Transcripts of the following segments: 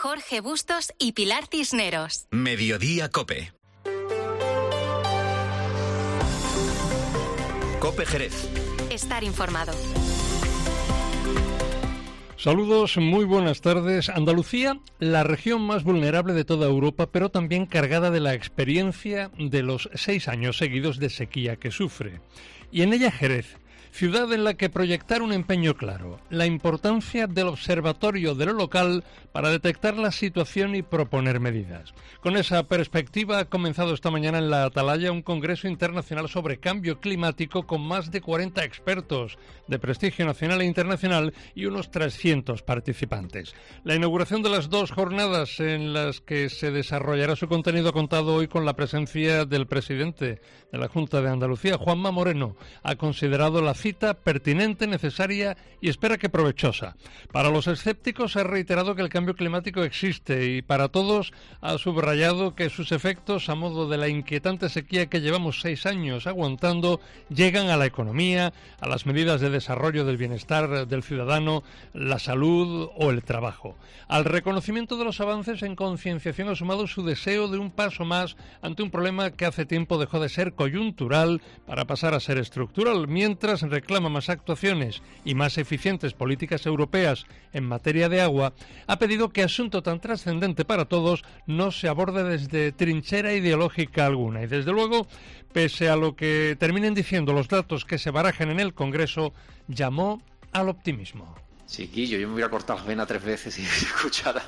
Jorge Bustos y Pilar Cisneros. Mediodía COPE. COPE Jerez. Estar informado. Saludos, muy buenas tardes. Andalucía, la región más vulnerable de toda Europa, pero también cargada de la experiencia de los 6 años seguidos de sequía que sufre. Y en ella Jerez, ciudad en la que proyectar un empeño claro, la importancia del observatorio de lo local para detectar la situación y proponer medidas. Con esa perspectiva ha comenzado esta mañana en la Atalaya un congreso internacional sobre cambio climático con más de 40 expertos de prestigio nacional e internacional y unos 300 participantes. La inauguración de las 2 jornadas en las que se desarrollará su contenido ha contado hoy con la presencia del presidente de la Junta de Andalucía, Juanma Moreno. Ha considerado la cita pertinente, necesaria y espera que provechosa. Para los escépticos ha reiterado que el cambio climático existe y para todos ha subrayado que sus efectos, a modo de la inquietante sequía que llevamos 6 años aguantando, llegan a la economía, a las medidas de desarrollo del bienestar del ciudadano, la salud o el trabajo. Al reconocimiento de los avances en concienciación ha sumado su deseo de un paso más ante un problema que hace tiempo dejó de ser coyuntural para pasar a ser estructural, mientras reclama más actuaciones y más eficientes políticas europeas en materia de agua. Ha pedido que asunto tan trascendente para todos no se aborde desde trinchera ideológica alguna y, desde luego, pese a lo que terminen diciendo los datos que se barajen en el Congreso, llamó al optimismo. Sí, Guillo, yo me hubiera cortado las venas 3 veces si escuchara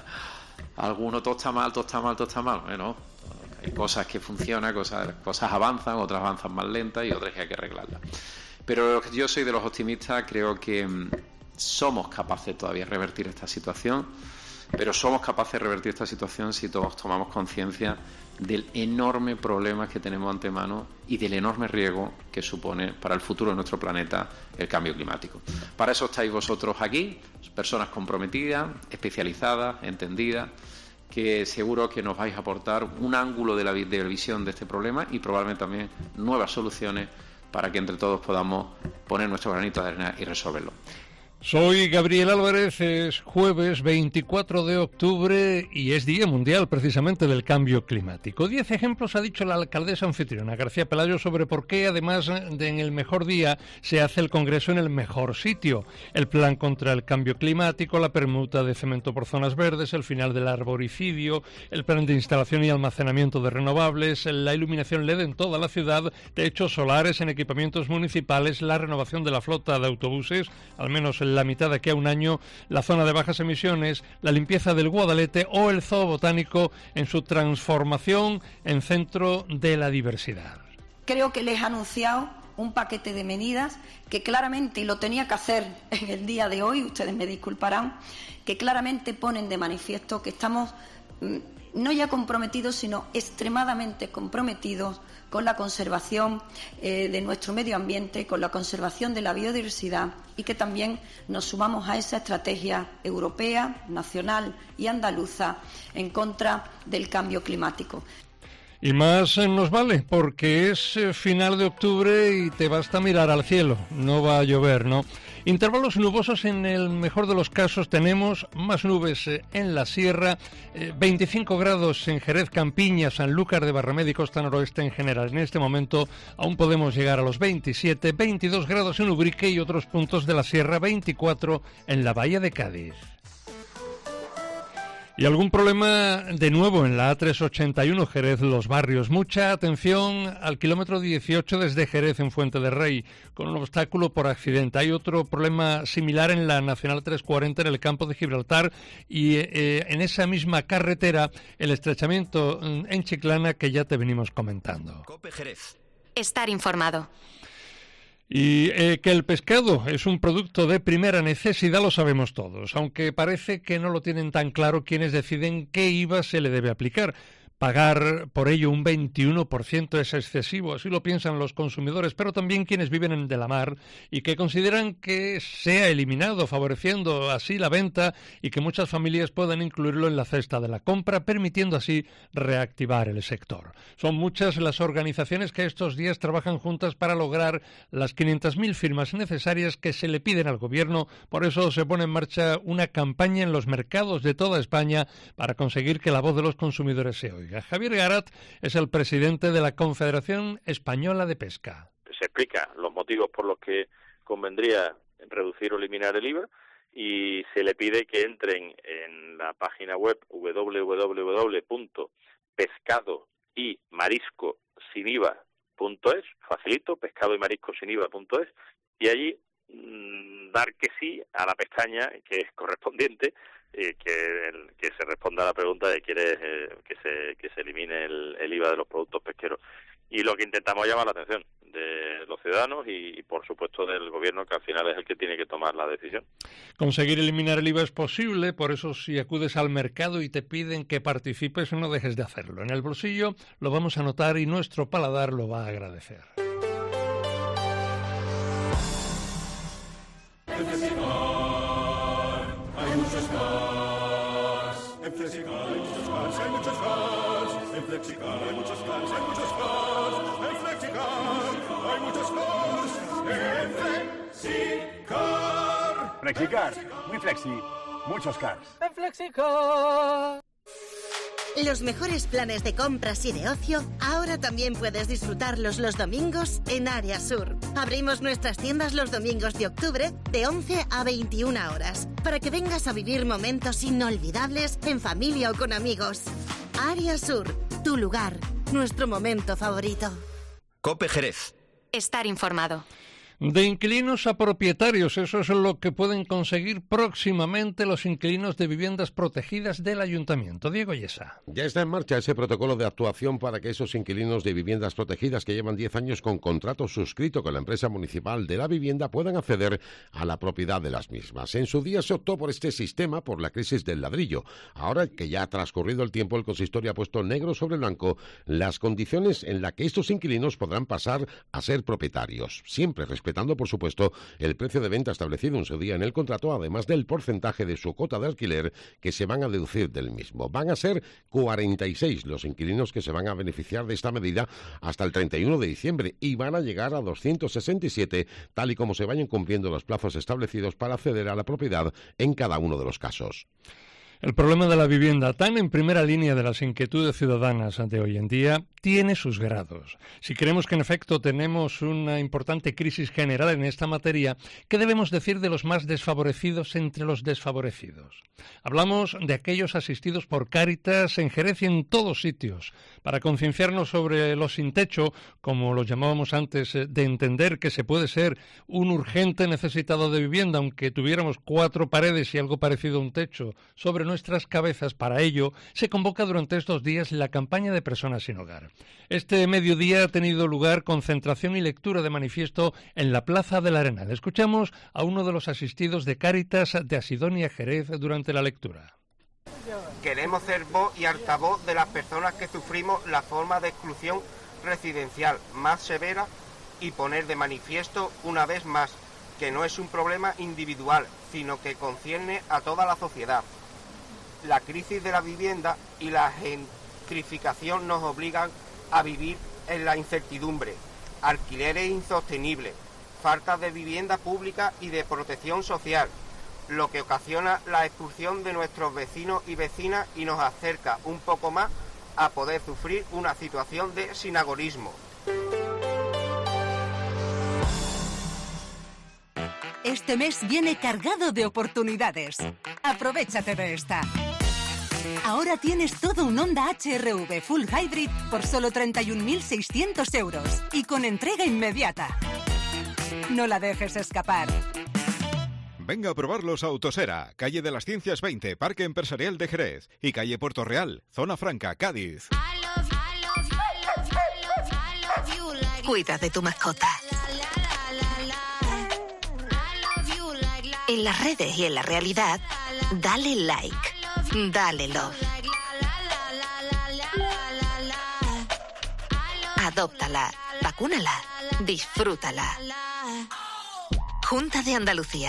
a alguno, todo está mal, todo está mal, todo está mal. Bueno, hay cosas que funcionan, cosas avanzan, otras avanzan más lentas y otras que hay que arreglarlas. Pero yo soy de los optimistas, creo que somos capaces todavía de revertir esta situación, pero somos capaces de revertir esta situación si todos tomamos conciencia del enorme problema que tenemos ante mano y del enorme riesgo que supone para el futuro de nuestro planeta el cambio climático. Para eso estáis vosotros aquí, personas comprometidas, especializadas, entendidas, que seguro que nos vais a aportar un ángulo de la visión de este problema y probablemente también nuevas soluciones para que entre todos podamos poner nuestro granito de arena y resolverlo. Soy Gabriel Álvarez, es jueves 24 de octubre y es Día Mundial precisamente del Cambio Climático. 10 ejemplos ha dicho la alcaldesa anfitriona García Pelayo sobre por qué, además de en el mejor día, se hace el Congreso en el mejor sitio. El plan contra el cambio climático, la permuta de cemento por zonas verdes, el final del arboricidio, el plan de instalación y almacenamiento de renovables, la iluminación LED en toda la ciudad, techos solares en equipamientos municipales, la renovación de la flota de autobuses, al menos la mitad de aquí a un año, la zona de bajas emisiones, la limpieza del Guadalete o el zoo botánico en su transformación en centro de la diversidad. Creo que les he anunciado un paquete de medidas que claramente, y lo tenía que hacer en el día de hoy, ustedes me disculparán, que claramente ponen de manifiesto que estamos no ya comprometidos, sino extremadamente comprometidos con la conservación de nuestro medio ambiente, con la conservación de la biodiversidad y que también nos sumamos a esa estrategia europea, nacional y andaluza en contra del cambio climático. Y más nos vale, porque es final de octubre y te basta mirar al cielo, no va a llover, ¿no? Intervalos nubosos en el mejor de los casos, tenemos más nubes en la sierra, 25 grados en Jerez, Campiña, Sanlúcar de Barrameda y Costa Noroeste en general. En este momento aún podemos llegar a los 27, 22 grados en Ubrique y otros puntos de la sierra, 24 en la bahía de Cádiz. ¿Y algún problema de nuevo en la A381 Jerez Los Barrios? Mucha atención al kilómetro 18 desde Jerez en Fuente de Rey, con un obstáculo por accidente. Hay otro problema similar en la Nacional 340 en el campo de Gibraltar y en esa misma carretera el estrechamiento en Chiclana que ya te venimos comentando. COPE Jerez. Estar informado. Y que el pescado es un producto de primera necesidad lo sabemos todos, aunque parece que no lo tienen tan claro quienes deciden qué IVA se le debe aplicar. Pagar por ello un 21% es excesivo, así lo piensan los consumidores, pero también quienes viven en de la mar y que consideran que sea eliminado, favoreciendo así la venta y que muchas familias puedan incluirlo en la cesta de la compra, permitiendo así reactivar el sector. Son muchas las organizaciones que estos días trabajan juntas para lograr las 500.000 firmas necesarias que se le piden al Gobierno. Por eso se pone en marcha una campaña en los mercados de toda España para conseguir que la voz de los consumidores se oiga. Javier Garat es el presidente de la Confederación Española de Pesca. Se explica los motivos por los que convendría reducir o eliminar el IVA y se le pide que entren en la página web www.pescadoymariscosiniva.es, facilito, pescadoymariscosiniva.es, y allí dar que sí a la pestaña que es correspondiente, que se responda a la pregunta de quiere que se elimine el IVA de los productos pesqueros. Y lo que intentamos llamar la atención de los ciudadanos y por supuesto del Gobierno, que al final es el que tiene que tomar la decisión. Conseguir eliminar el IVA es posible, por eso si acudes al mercado y te piden que participes, no dejes de hacerlo. En el bolsillo lo vamos a notar y nuestro paladar lo va a agradecer. En Flexicar hay muchos cars. En Flexicar hay muchos cars, hay muchos cars. En Flexicar hay muchos cars, hay muchos cars. En Flexicar hay muchos cars. En Flexicar. Flexicar, muy flexi, muchos cars. En Flexicar. Los mejores planes de compras y de ocio ahora también puedes disfrutarlos los domingos en Área Sur. Abrimos nuestras tiendas los domingos de octubre de 11 a 21 horas para que vengas a vivir momentos inolvidables en familia o con amigos. Área Sur, tu lugar, nuestro momento favorito. COPE Jerez. Estar informado. De inquilinos a propietarios, eso es lo que pueden conseguir próximamente los inquilinos de viviendas protegidas del Ayuntamiento. Diego Yesa. Ya está en marcha ese protocolo de actuación para que esos inquilinos de viviendas protegidas que llevan 10 años con contrato suscrito con la empresa municipal de la vivienda puedan acceder a la propiedad de las mismas. En su día se optó por este sistema por la crisis del ladrillo. Ahora que ya ha transcurrido el tiempo, el consistorio ha puesto negro sobre blanco las condiciones en las que estos inquilinos podrán pasar a ser propietarios, siempre respetando, por supuesto, el precio de venta establecido en su día en el contrato, además del porcentaje de su cuota de alquiler que se van a deducir del mismo. Van a ser 46 los inquilinos que se van a beneficiar de esta medida hasta el 31 de diciembre y van a llegar a 267, tal y como se vayan cumpliendo los plazos establecidos para acceder a la propiedad en cada uno de los casos. El problema de la vivienda, tan en primera línea de las inquietudes ciudadanas de hoy en día, tiene sus grados. Si creemos que en efecto tenemos una importante crisis general en esta materia, ¿qué debemos decir de los más desfavorecidos entre los desfavorecidos? Hablamos de aquellos asistidos por Cáritas en Jerez y en todos sitios, para concienciarnos sobre los sin techo, como los llamábamos antes, de entender que se puede ser un urgente necesitado de vivienda, aunque tuviéramos 4 paredes y algo parecido a un techo sobre nuestras cabezas. Para ello, se convoca durante estos días la campaña de personas sin hogar. Este mediodía ha tenido lugar concentración y lectura de manifiesto en la Plaza del Arenal. Escuchamos a uno de los asistidos de Cáritas de Asidonia, Jerez, durante la lectura. Queremos ser voz y altavoz de las personas que sufrimos la forma de exclusión residencial más severa y poner de manifiesto una vez más que no es un problema individual, sino que concierne a toda la sociedad. La crisis de la vivienda y la gentrificación nos obligan a vivir en la incertidumbre, alquileres insostenibles, falta de vivienda pública y de protección social, lo que ocasiona la expulsión de nuestros vecinos y vecinas y nos acerca un poco más a poder sufrir una situación de sinagorismo. Este mes viene cargado de oportunidades. Aprovéchate de esta. Ahora tienes todo un Honda HR-V Full Hybrid por solo 31.600 euros y con entrega inmediata. No la dejes escapar. Venga a probarlos a Autosera, calle de las Ciencias 20, Parque Empresarial de Jerez, y calle Puerto Real, Zona Franca, Cádiz. Cuida de tu mascota. En las redes y en la realidad, dale like, dale love. Adóptala, vacúnala, disfrútala. Junta de Andalucía.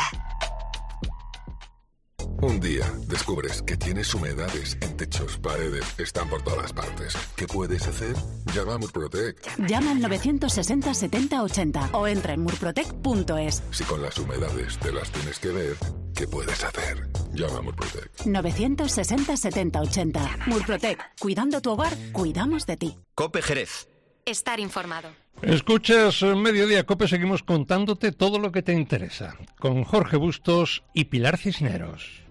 Un día descubres que tienes humedades en techos, paredes, están por todas partes. ¿Qué puedes hacer? Llama a Murprotec. Llama al 960 70 80 o entra en murprotec.es. Si con las humedades te las tienes que ver, ¿qué puedes hacer? Llama a Murprotec. 960 70 80. Murprotec. Cuidando tu hogar, cuidamos de ti. COPE Jerez. Estar informado. Escuchas Mediodía Cope, seguimos contándote todo lo que te interesa, con Jorge Bustos y Pilar Cisneros.